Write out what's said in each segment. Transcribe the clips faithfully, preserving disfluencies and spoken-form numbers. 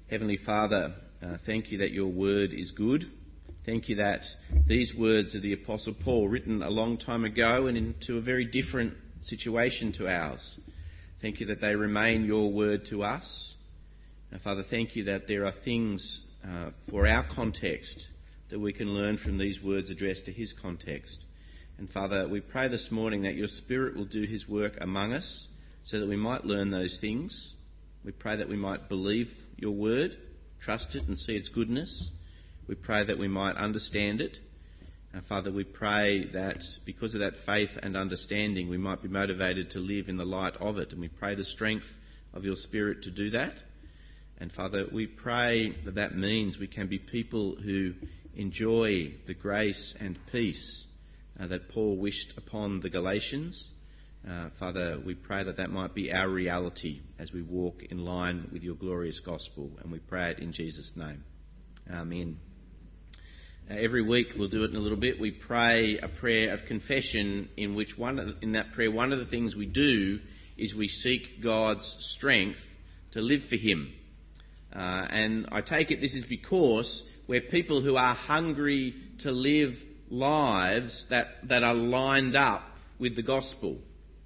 Heavenly Father, uh, thank you that your word is good. Thank you that these words of the Apostle Paul, written a long time ago and into a very different situation to ours, thank you that they remain your word to us. And Father, thank you that there are things uh, for our context that we can learn from these words addressed to his context. And Father, we pray this morning that your Spirit will do his work among us so that we might learn those things. We pray that we might believe your word, trust it and see its goodness. We pray that we might understand it. And Father, we pray that because of that faith and understanding, we might be motivated to live in the light of it. And we pray the strength of your Spirit to do that. And Father, we pray that that means we can be people who enjoy the grace and peace uh, that Paul wished upon the Galatians. Uh, Father, we pray that that might be our reality as we walk in line with your glorious gospel. And we pray it in Jesus' name. Amen. Uh, every week, we'll do it in a little bit, we pray a prayer of confession in which one of the, in that prayer, one of the things we do is we seek God's strength to live for him. Uh, and I take it this is because we're people who are hungry to live lives that, that are lined up with the gospel.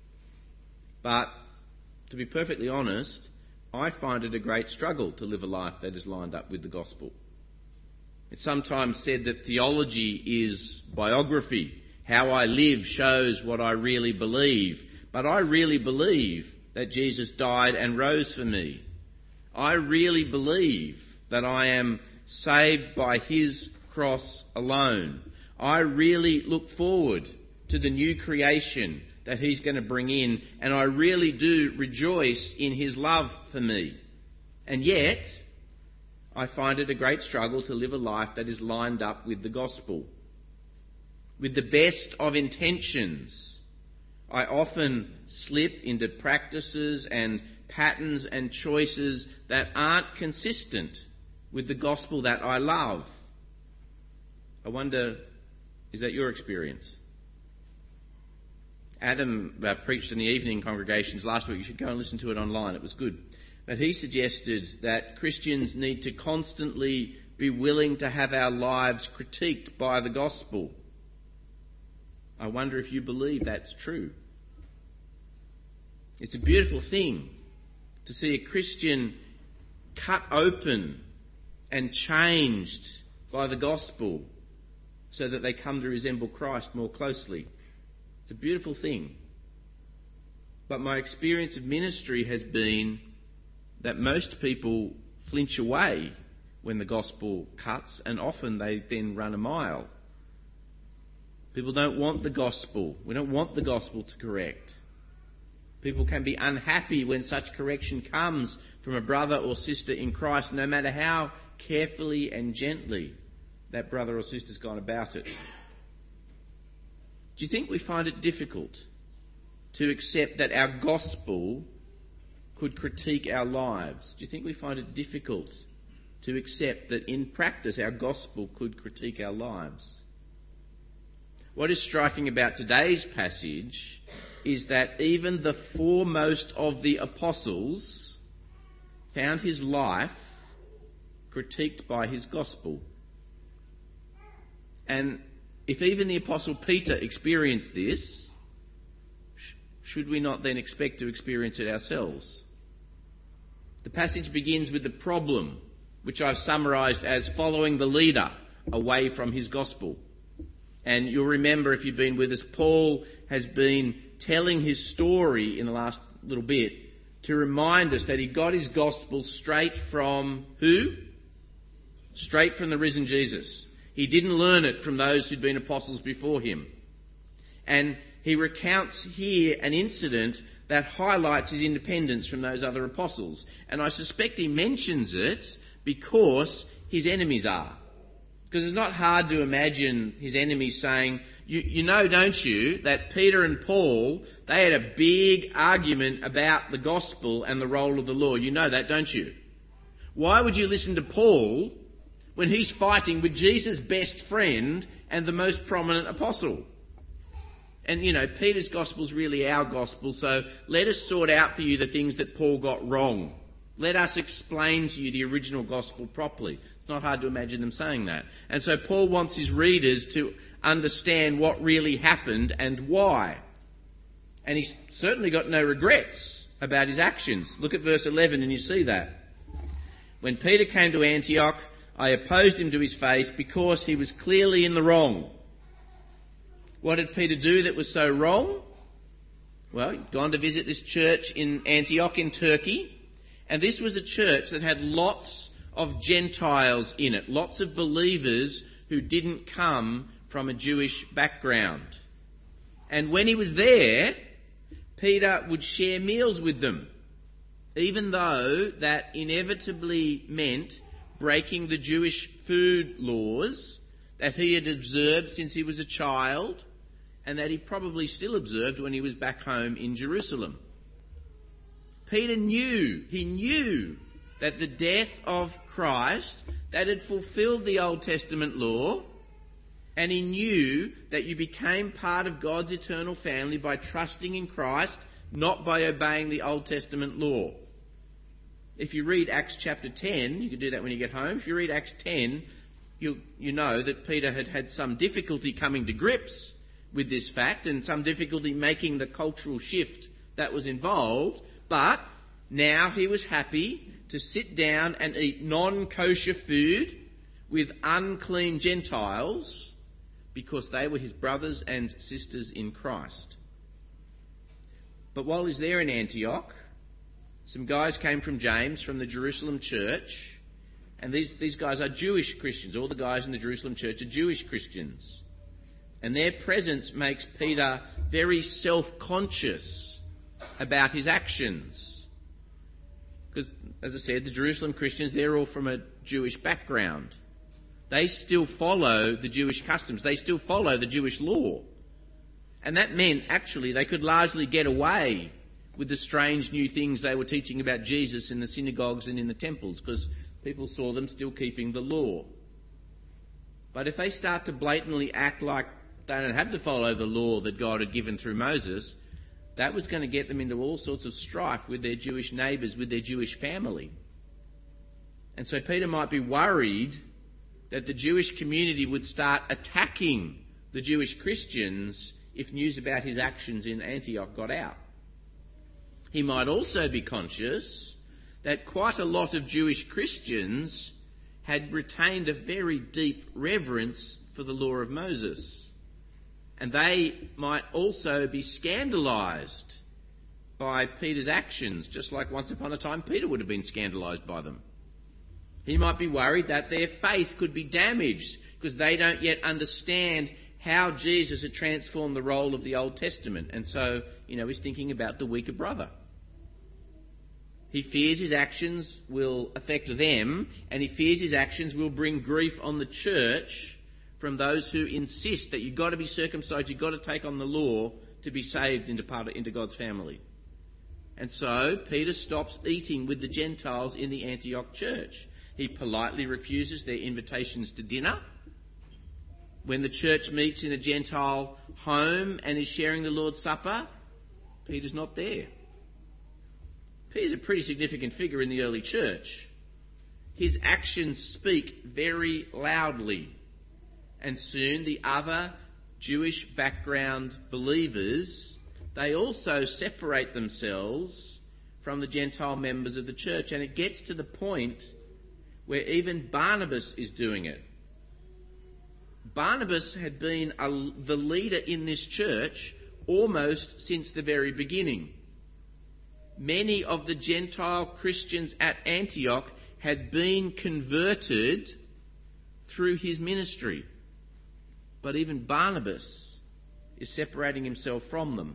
But to be perfectly honest, I find it a great struggle to live a life that is lined up with the gospel. It's sometimes said that theology is biography. How I live shows what I really believe. But I really believe that Jesus died and rose for me. I really believe that I am saved by his cross alone. I really look forward to the new creation that he's going to bring in, and I really do rejoice in his love for me. And yet, I find it a great struggle to live a life that is lined up with the gospel. With the best of intentions, I often slip into practices and patterns and choices that aren't consistent with the gospel that I love. I wonder, is that your experience? Adam uh, preached in the evening congregations last week. You should go and listen to it online. It was good. But he suggested that Christians need to constantly be willing to have our lives critiqued by the gospel. I wonder if you believe that's true. It's a beautiful thing to see a Christian cut open and changed by the gospel so that they come to resemble Christ more closely. It's a beautiful thing. But my experience of ministry has been that most people flinch away when the gospel cuts, and often they then run a mile. People don't want the gospel. We don't want the gospel to correct. People can be unhappy when such correction comes from a brother or sister in Christ, no matter how carefully and gently that brother or sister's gone about it. Do you think we find it difficult to accept that our gospel could critique our lives? Do you think we find it difficult to accept that in practice our gospel could critique our lives? What is striking about today's passage is that even the foremost of the apostles found his life critiqued by his gospel. And if even the Apostle Peter experienced this, should we not then expect to experience it ourselves? The passage begins with the problem, which I've summarised as following the leader away from his gospel. And you'll remember, if you've been with us, Paul has been telling his story in the last little bit to remind us that he got his gospel straight from who? Straight from the risen Jesus. He didn't learn it from those who'd been apostles before him. And he recounts here an incident that highlights his independence from those other apostles. And I suspect he mentions it because his enemies are. Because it's not hard to imagine his enemies saying, you, you know, don't you, that Peter and Paul, they had a big argument about the gospel and the role of the law. You know that, don't you? Why would you listen to Paul when he's fighting with Jesus' best friend and the most prominent apostle? And, you know, Peter's gospel's really our gospel, so let us sort out for you the things that Paul got wrong. Let us explain to you the original gospel properly. It's not hard to imagine them saying that. And so Paul wants his readers to understand what really happened and why. And he's certainly got no regrets about his actions. Look at verse eleven and you see that. When Peter came to Antioch, I opposed him to his face because he was clearly in the wrong. What did Peter do that was so wrong? Well, he'd gone to visit this church in Antioch in Turkey. And this was a church that had lots of Gentiles in it, lots of believers who didn't come from a Jewish background. And when he was there, Peter would share meals with them, even though that inevitably meant breaking the Jewish food laws that he had observed since he was a child and that he probably still observed when he was back home in Jerusalem. Peter knew, he knew that the death of Christ, that had fulfilled the Old Testament law, and he knew that you became part of God's eternal family by trusting in Christ, not by obeying the Old Testament law. If you read Acts chapter ten, you can do that when you get home. If you read Acts ten, you you know that Peter had had some difficulty coming to grips with this fact and some difficulty making the cultural shift that was involved. But now he was happy to sit down and eat non-kosher food with unclean Gentiles because they were his brothers and sisters in Christ. But while he's there in Antioch, some guys came from James, from the Jerusalem church, and these, these guys are Jewish Christians. All the guys in the Jerusalem church are Jewish Christians. And their presence makes Peter very self-conscious about his actions. Because, as I said, the Jerusalem Christians, they're all from a Jewish background. They still follow the Jewish customs. They still follow the Jewish law. And that meant, actually, they could largely get away with the strange new things they were teaching about Jesus in the synagogues and in the temples, because people saw them still keeping the law. But if they start to blatantly act like they don't have to follow the law that God had given through Moses, that was going to get them into all sorts of strife with their Jewish neighbours, with their Jewish family. And so Peter might be worried that the Jewish community would start attacking the Jewish Christians if news about his actions in Antioch got out. He might also be conscious that quite a lot of Jewish Christians had retained a very deep reverence for the law of Moses. And they might also be scandalised by Peter's actions, just like once upon a time Peter would have been scandalised by them. He might be worried that their faith could be damaged because they don't yet understand how Jesus had transformed the role of the Old Testament. And so, you know, he's thinking about the weaker brother. He fears his actions will affect them, and he fears his actions will bring grief on the church from those who insist that you've got to be circumcised, you've got to take on the law to be saved into part of, into God's family. And so Peter stops eating with the Gentiles in the Antioch church. He politely refuses their invitations to dinner. When the church meets in a Gentile home and is sharing the Lord's Supper, Peter's not there. Peter's a pretty significant figure in the early church. His actions speak very loudly. And soon the other Jewish background believers, they also separate themselves from the Gentile members of the church. And it gets to the point where even Barnabas is doing it. Barnabas had been a, the leader in this church almost since the very beginning. Many of the Gentile Christians at Antioch had been converted through his ministry. But even Barnabas is separating himself from them.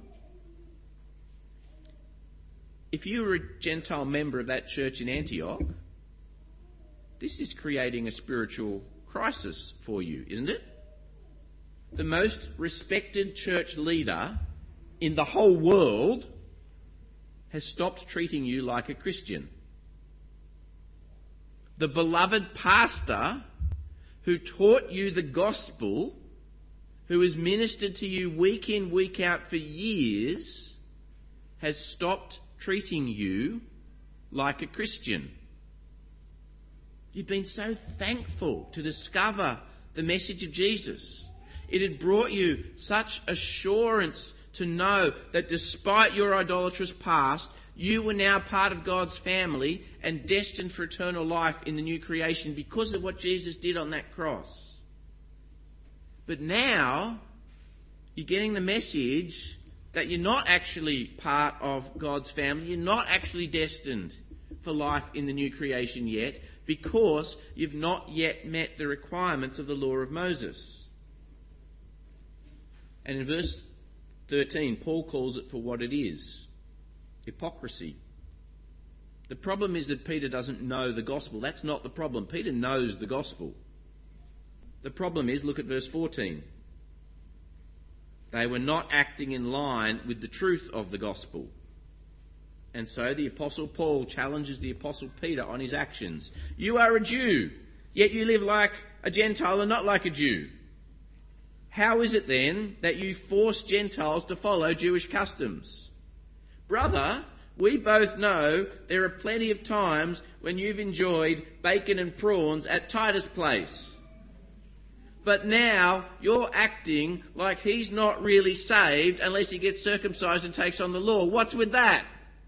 If you were a Gentile member of that church in Antioch, this is creating a spiritual crisis for you, isn't it? The most respected church leader in the whole world has stopped treating you like a Christian. The beloved pastor who taught you the gospel, who has ministered to you week in, week out for years, has stopped treating you like a Christian. You've been so thankful to discover the message of Jesus. It had brought you such assurance to know that despite your idolatrous past, you were now part of God's family and destined for eternal life in the new creation because of what Jesus did on that cross. But now, you're getting the message that you're not actually part of God's family. You're not actually destined for life in the new creation yet because you've not yet met the requirements of the law of Moses. And in verse thirteen, Paul calls it for what it is: hypocrisy. The problem is that Peter doesn't know the gospel. That's not the problem. Peter knows the gospel. The problem is, look at verse fourteen. They were not acting in line with the truth of the gospel. And so the Apostle Paul challenges the Apostle Peter on his actions. You are a Jew, yet you live like a Gentile and not like a Jew. How is it then that you force Gentiles to follow Jewish customs? Brother, we both know there are plenty of times when you've enjoyed bacon and prawns at Titus' place. But now you're acting like he's not really saved unless he gets circumcised and takes on the law. What's with that?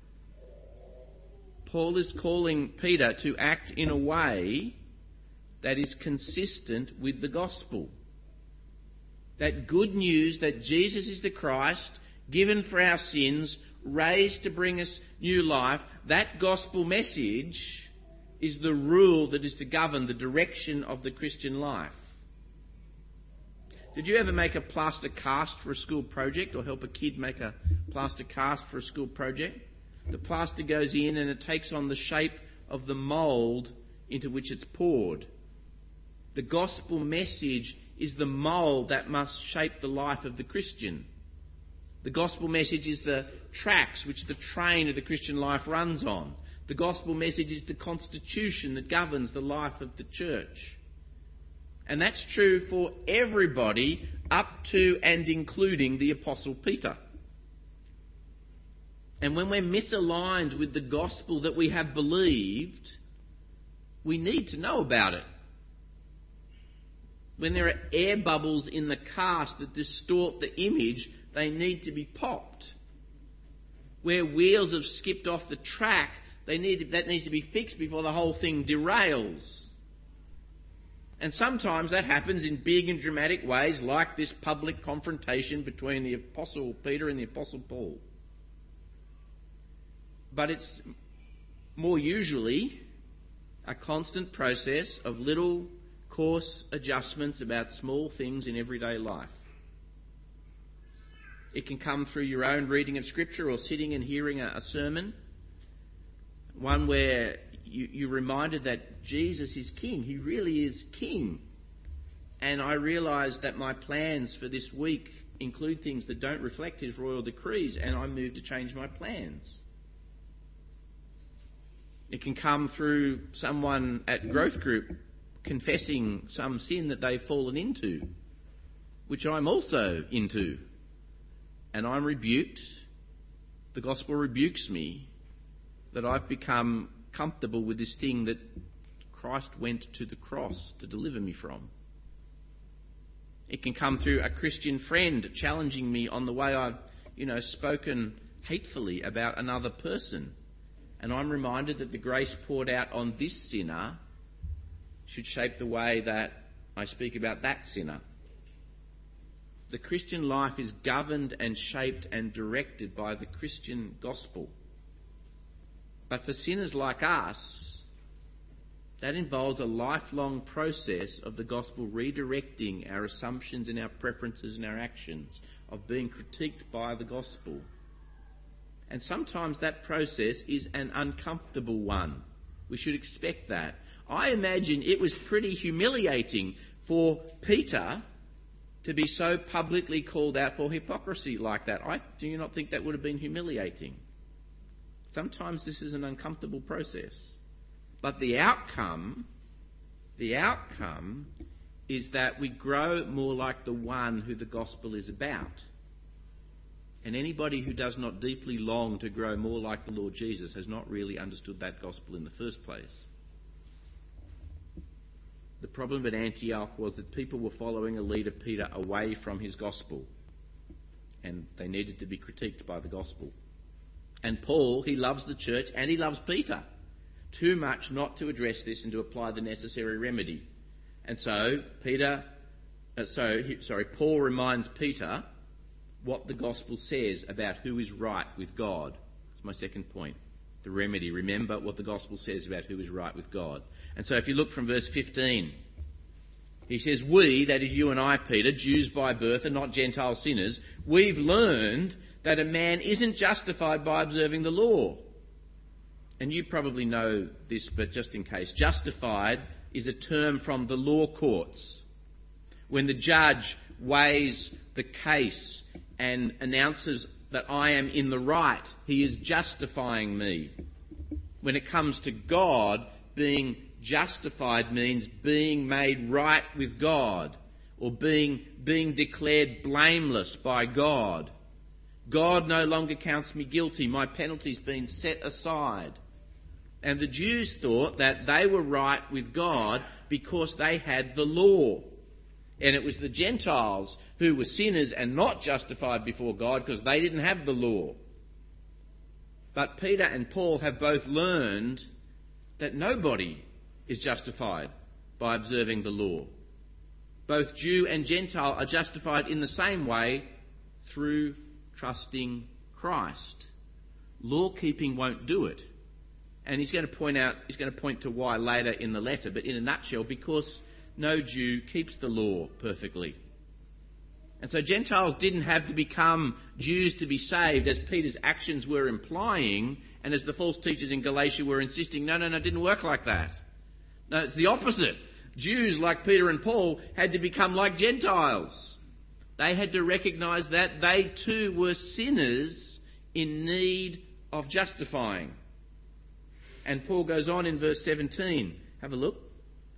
Paul is calling Peter to act in a way that is consistent with the gospel. That good news that Jesus is the Christ, given for our sins, raised to bring us new life, that gospel message is the rule that is to govern the direction of the Christian life. Did you ever make a plaster cast for a school project or help a kid make a plaster cast for a school project? The plaster goes in and it takes on the shape of the mould into which it's poured. The gospel message is the mould that must shape the life of the Christian. The gospel message is the tracks which the train of the Christian life runs on. The gospel message is the constitution that governs the life of the church. And that's true for everybody up to and including the Apostle Peter. And when we're misaligned with the gospel that we have believed, we need to know about it. When there are air bubbles in the cast that distort the image, they need to be popped. Where wheels have skipped off the track, they need to, that needs to be fixed before the whole thing derails. And sometimes that happens in big and dramatic ways, like this public confrontation between the Apostle Peter and the Apostle Paul. But it's more usually a constant process of little coarse adjustments about small things in everyday life. It can come through your own reading of Scripture or sitting and hearing a, a sermon, one where you, you're reminded that Jesus is King. He really is King. And I realise that my plans for this week include things that don't reflect his royal decrees, and I move to change my plans. It can come through someone at growth group confessing some sin that they've fallen into, which I'm also into. And I'm rebuked. The gospel rebukes me that I've become comfortable with this thing that Christ went to the cross to deliver me from. It can come through a Christian friend challenging me on the way I've, you know, spoken hatefully about another person. And I'm reminded that the grace poured out on this sinner should shape the way that I speak about that sinner. The Christian life is governed and shaped and directed by the Christian gospel. But for sinners like us, that involves a lifelong process of the gospel redirecting our assumptions and our preferences and our actions, of being critiqued by the gospel. And sometimes that process is an uncomfortable one. We should expect that. I imagine it was pretty humiliating for Peter to be so publicly called out for hypocrisy like that. I do you not think that would have been humiliating? Sometimes this is an uncomfortable process. But the outcome, the outcome is that we grow more like the one who the gospel is about. And anybody who does not deeply long to grow more like the Lord Jesus has not really understood that gospel in the first place. The problem at Antioch was that people were following a leader, Peter, away from his gospel. And they needed to be critiqued by the gospel. And Paul, he loves the church and he loves Peter too much not to address this and to apply the necessary remedy. And so Peter, uh, so sorry, Paul reminds Peter what the gospel says about who is right with God. That's my second point. The remedy. Remember what the gospel says about who is right with God. And so if you look from verse fifteen, he says, we, that is you and I, Peter, Jews by birth and not Gentile sinners, we've learned that a man isn't justified by observing the law. And you probably know this, but just in case, justified is a term from the law courts. When the judge weighs the case and announces that I am in the right, he is justifying me. When it comes to God, being justified means being made right with God, or being, being declared blameless by God. God no longer counts me guilty. My penalty's been set aside. And the Jews thought that they were right with God because they had the law. And it was the Gentiles who were sinners and not justified before God because they didn't have the law. But Peter and Paul have both learned that nobody is justified by observing the law. Both Jew and Gentile are justified in the same way through trusting Christ. Law keeping won't do it. And he's going to point out, he's going to point to why later in the letter, but in a nutshell, because no Jew keeps the law perfectly. And so Gentiles didn't have to become Jews to be saved, as Peter's actions were implying, and as the false teachers in Galatia were insisting, no, no, no, it didn't work like that. No, it's the opposite. Jews like Peter and Paul had to become like Gentiles. They had to recognise that they too were sinners in need of justifying. And Paul goes on in verse seventeen. Have a look.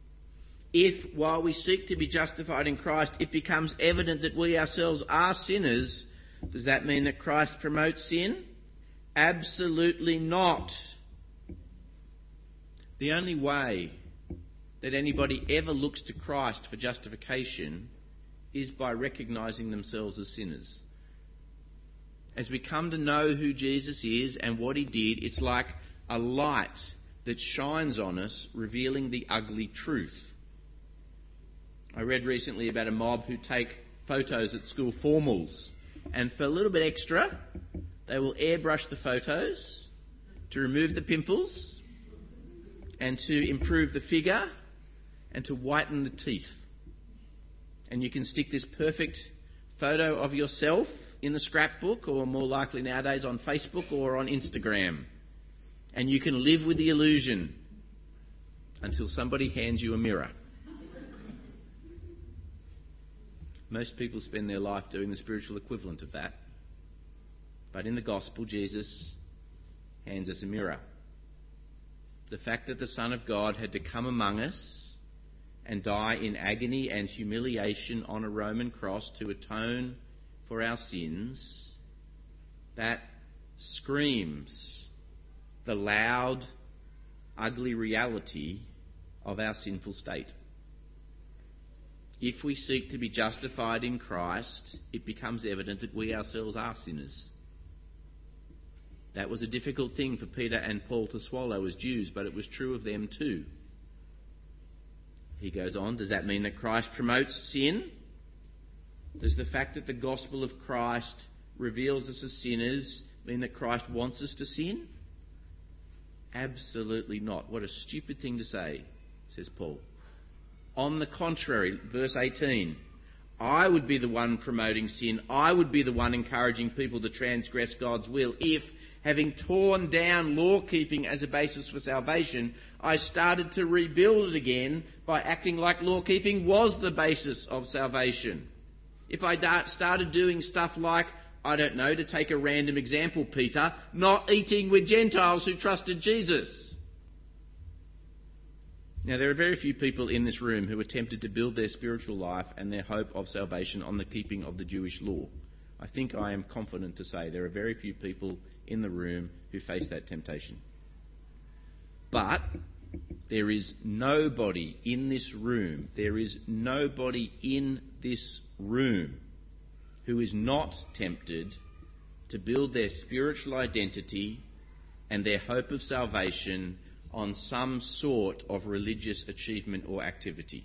If, while we seek to be justified in Christ, it becomes evident that we ourselves are sinners, does that mean that Christ promotes sin? Absolutely not. The only way that anybody ever looks to Christ for justification is by recognising themselves as sinners. As we come to know who Jesus is and what he did, it's like a light that shines on us, revealing the ugly truth. I read recently about a mob who take photos at school formals, and for a little bit extra, they will airbrush the photos to remove the pimples and to improve the figure and to whiten the teeth. And you can stick this perfect photo of yourself in the scrapbook, or more likely nowadays on Facebook or on Instagram. And you can live with the illusion until somebody hands you a mirror. Most people spend their life doing the spiritual equivalent of that. But in the gospel, Jesus hands us a mirror. The fact that the Son of God had to come among us and die in agony and humiliation on a Roman cross to atone for our sins, that screams the loud, ugly reality of our sinful state. If we seek to be justified in Christ, it becomes evident that we ourselves are sinners. That was a difficult thing for Peter and Paul to swallow as Jews, but it was true of them too. He goes on, does that mean that Christ promotes sin? Does the fact that the gospel of Christ reveals us as sinners mean that Christ wants us to sin? Absolutely not. What a stupid thing to say, says Paul. On the contrary, verse eighteen, I would be the one promoting sin. I would be the one encouraging people to transgress God's will if, having torn down law-keeping as a basis for salvation, I started to rebuild it again by acting like law-keeping was the basis of salvation. If I started doing stuff like, I don't know, to take a random example, Peter, not eating with Gentiles who trusted Jesus. Now, there are very few people in this room who are tempted to build their spiritual life and their hope of salvation on the keeping of the Jewish law. I think I am confident to say there are very few people in the room who face that temptation. But there is nobody in this room, there is nobody in this room who is not tempted to build their spiritual identity and their hope of salvation on some sort of religious achievement or activity.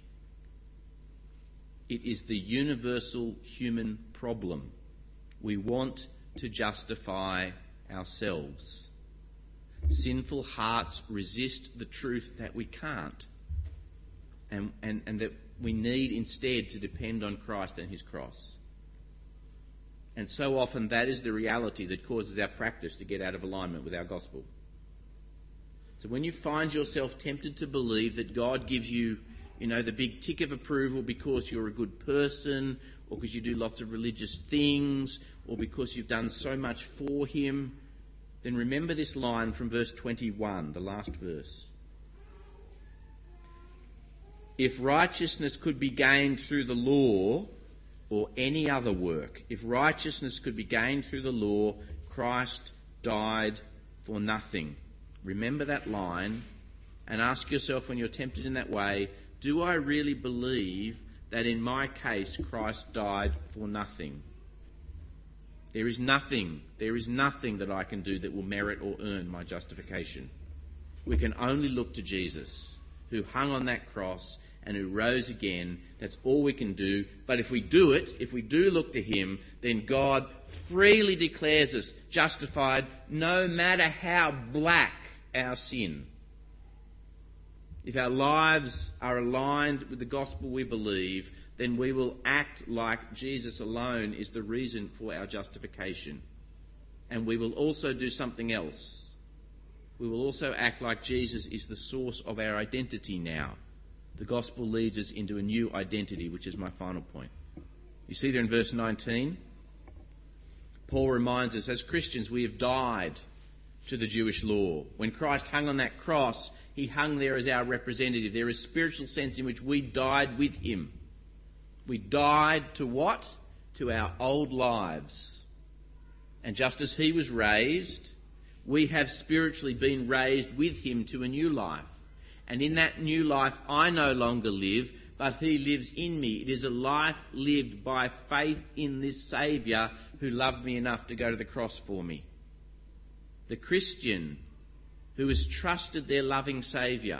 It is the universal human problem. We want to justify ourselves. Sinful hearts resist the truth that we can't, and, and, and that we need instead to depend on Christ and his cross. And so often that is the reality that causes our practice to get out of alignment with our gospel. So when you find yourself tempted to believe that God gives you, you know, the big tick of approval because you're a good person, or because you do lots of religious things, or because you've done so much for him, then remember this line from verse twenty-one, the last verse. If righteousness could be gained through the law or any other work, if righteousness could be gained through the law, Christ died for nothing. Remember that line and ask yourself when you're tempted in that way, do I really believe that in my case Christ died for nothing? There is nothing, there is nothing that I can do that will merit or earn my justification. We can only look to Jesus, who hung on that cross and who rose again. That's all we can do. But if we do it, if we do look to him, then God freely declares us justified no matter how black our sin. If our lives are aligned with the gospel we believe, then we will act like Jesus alone is the reason for our justification. And we will also do something else. We will also act like Jesus is the source of our identity now. The gospel leads us into a new identity, which is my final point. You see there in verse nineteen, Paul reminds us, as Christians, we have died to the Jewish law. When Christ hung on that cross, he hung there as our representative. There is a spiritual sense in which we died with him. We died to what? To our old lives. And just as he was raised, we have spiritually been raised with him to a new life. And in that new life, I no longer live, but he lives in me. It is a life lived by faith in this Saviour who loved me enough to go to the cross for me. The Christian who has trusted their loving Saviour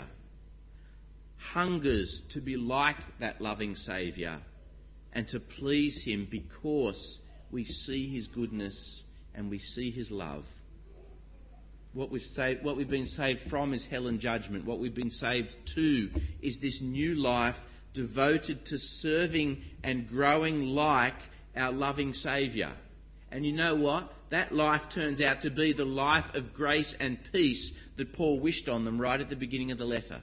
hungers to be like that loving Saviour and to please him because we see his goodness and we see his love. What we've saved, what we've been saved from is hell and judgment. What we've been saved to is this new life devoted to serving and growing like our loving Saviour. And you know what? That life turns out to be the life of grace and peace that Paul wished on them right at the beginning of the letter.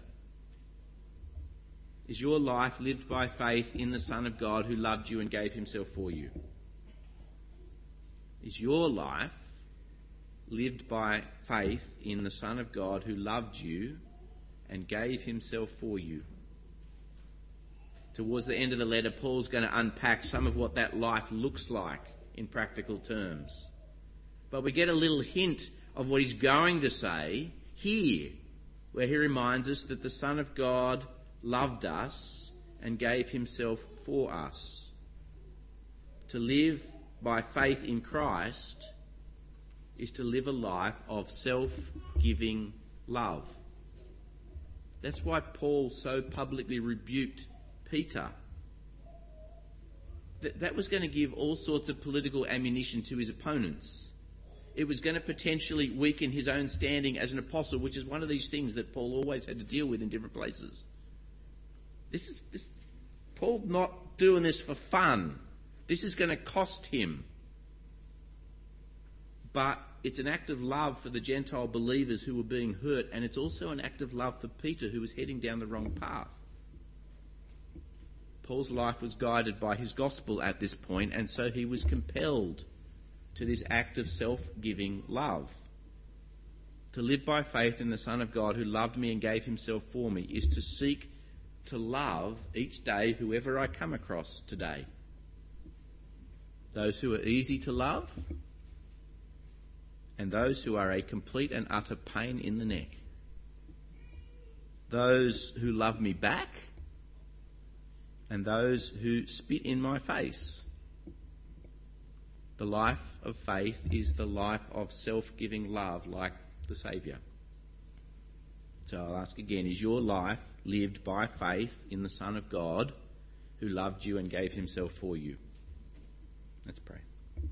Is your life lived by faith in the Son of God who loved you and gave himself for you? Is your life lived by faith in the Son of God who loved you and gave himself for you? Towards the end of the letter, Paul's going to unpack some of what that life looks like in practical terms. But we get a little hint of what he's going to say here, where he reminds us that the Son of God loved us and gave himself for us. To live by faith in Christ is to live a life of self-giving love. That's why Paul so publicly rebuked Peter. That, that was going to give all sorts of political ammunition to his opponents. It was going to potentially weaken his own standing as an apostle, which is one of these things that Paul always had to deal with in different places. This is this, Paul's not doing this for fun. This is going to cost him. But it's an act of love for the Gentile believers who were being hurt, and it's also an act of love for Peter, who was heading down the wrong path. Paul's life was guided by his gospel at this point, and so he was compelled to this act of self-giving love. To live by faith in the Son of God who loved me and gave himself for me is to seek to love each day whoever I come across today. those who are easy to love, and those who are a complete and utter pain in the neck. Those who love me back, and those who spit in my face. The life of faith is the life of self-giving love like the Saviour. So I'll ask again, is your life lived by faith in the Son of God who loved you and gave himself for you? Let's pray.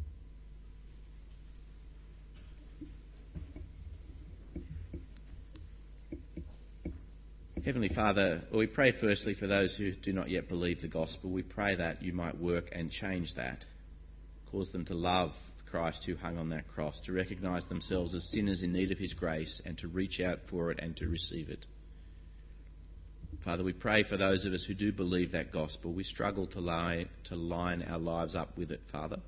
Heavenly Father, we pray firstly for those who do not yet believe the gospel. We pray that you might work and change that. Cause them to love Christ who hung on that cross, to recognise themselves as sinners in need of his grace and to reach out for it and to receive it. Father, we pray for those of us who do believe that gospel. We struggle to, lie, to line our lives up with it, Father.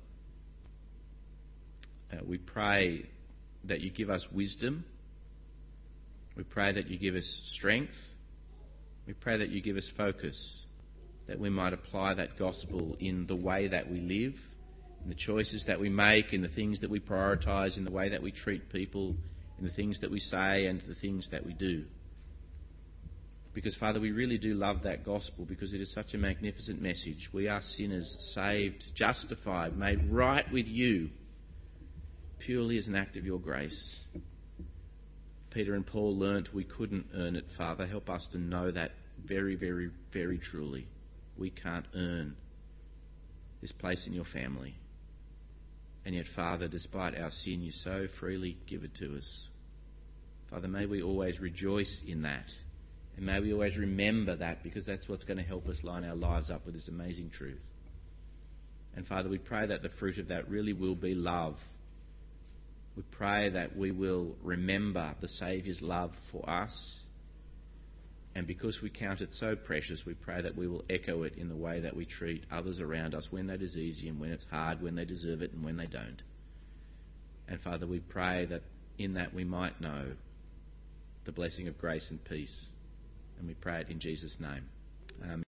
Uh, we pray that you give us wisdom. We pray that you give us strength. We pray that you give us focus, that we might apply that gospel in the way that we live, in the choices that we make, in the things that we prioritise, in the way that we treat people, in the things that we say and the things that we do. Because, Father, we really do love that gospel because it is such a magnificent message. We are sinners, saved, justified, made right with you, purely as an act of your grace. Peter and Paul learnt we couldn't earn it, Father. Help us to know that very, very, very truly. We can't earn this place in your family. And yet, Father, despite our sin, you so freely give it to us. Father, may we always rejoice in that. And may we always remember that, because that's what's going to help us line our lives up with this amazing truth. And Father, we pray that the fruit of that really will be love. We pray that we will remember the Saviour's love for us. And because we count it so precious, we pray that we will echo it in the way that we treat others around us when that is easy and when it's hard, when they deserve it and when they don't. And Father, we pray that in that we might know the blessing of grace and peace. And we pray it in Jesus' name. Amen.